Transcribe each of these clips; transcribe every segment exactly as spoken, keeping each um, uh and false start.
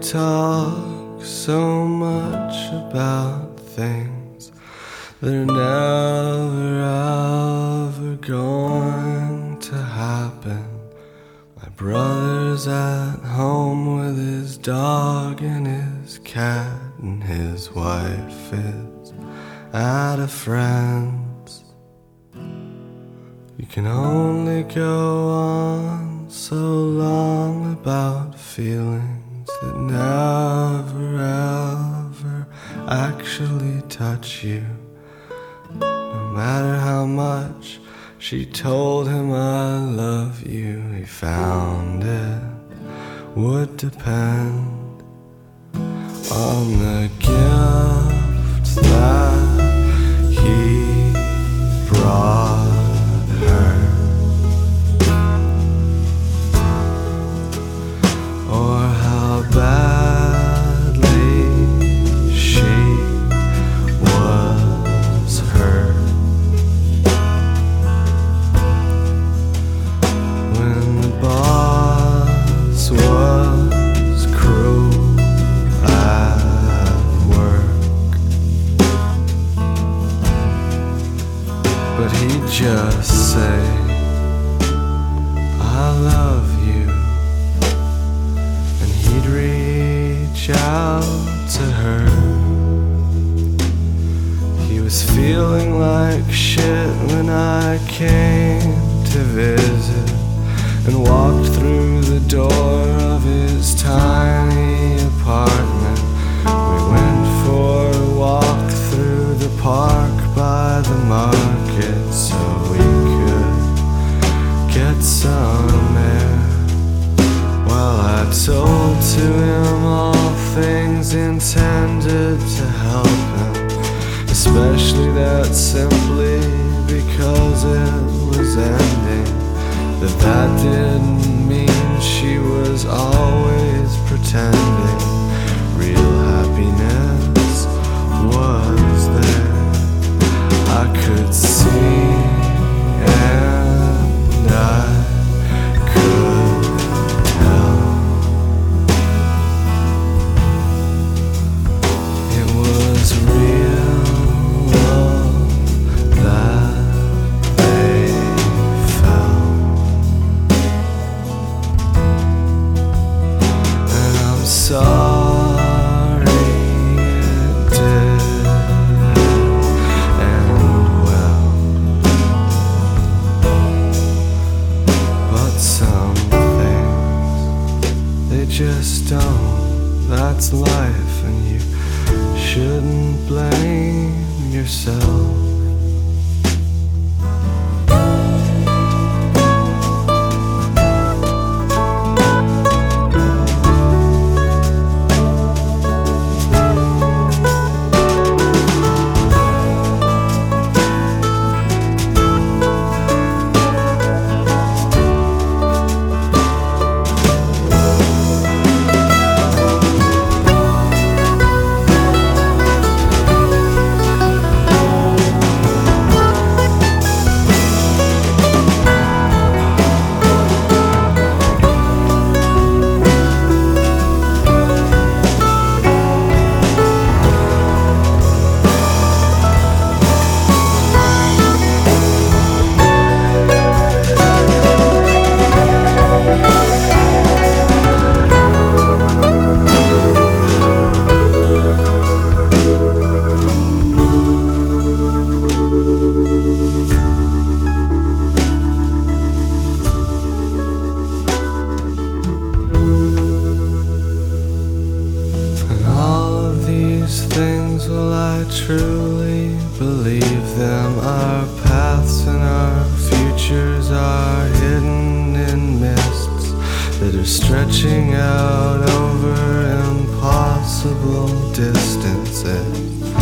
talk so much about things that are never ever going to happen. My brother's at home with his dog and his cat, and his wife is at a friend's. You can only go on so long about feelings that never ever actually touch you. No matter how much she told him I love you, he found it would depend on the gift that he brought her, or how badly she was hurt when the boss was cruel at work. But he'd just say, I love you, and he'd reach out to her. He was feeling like shit when I came to visit, and walked through the door of his tiny apartment. We went for a walk through the park by the market so we could get some air, while I told to him all things intended to help him, especially that simply because it was ending, that that didn't mean she was always pretending. Real happiness was there, I could see, and I could tell. It was real love that they felt, and I'm sorry it did end well. But some things, they just don't. That's life, and you shouldn't blame yourself. Things, will I truly believe them? Our paths and our futures are hidden in mists that are stretching out over impossible distances,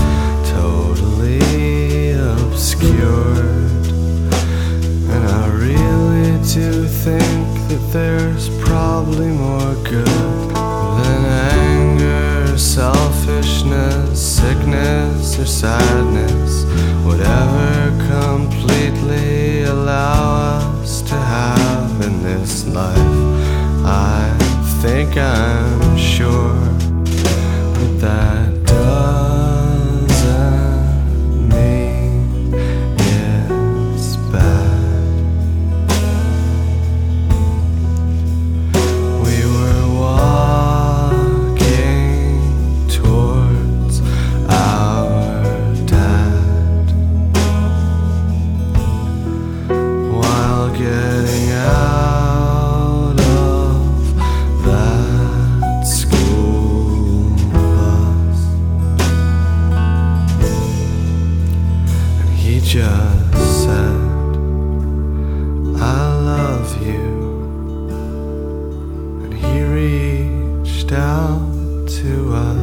totally obscured. And I really do think that there's probably more good than anger, selfishness, sickness, or sadness would ever completely allow us to have in this life. I think I'm sure just said, I love you. And he reached out to us.